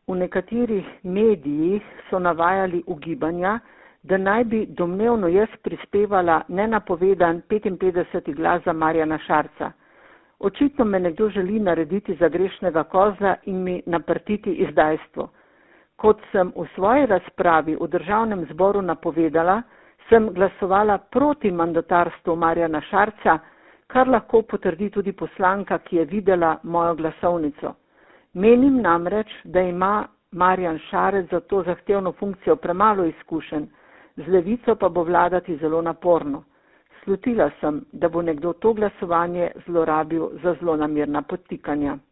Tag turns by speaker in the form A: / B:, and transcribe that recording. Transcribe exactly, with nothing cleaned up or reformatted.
A: V nekaterih medijih so navajali ugibanja, da naj bi domnevno jaz prispevala nenapovedan petinpetdeseti glas za Marjana Šarca. Očitno me nekdo želi narediti za grešnega kozla in mi naprtiti izdajstvo. Kot sem v svoji razpravi v državnem zboru napovedala, sem glasovala proti mandatarstvu Marjana Šarca, kar lahko potrdi tudi poslanka, ki je videla mojo glasovnico. Menim namreč, da ima Marjan Šarec za to zahtevno funkcijo premalo izkušenj, z Levico pa bo vladati zelo naporno. Slutila sem, da bo nekdo to glasovanje zlorabil za zlonamerna podtikanja.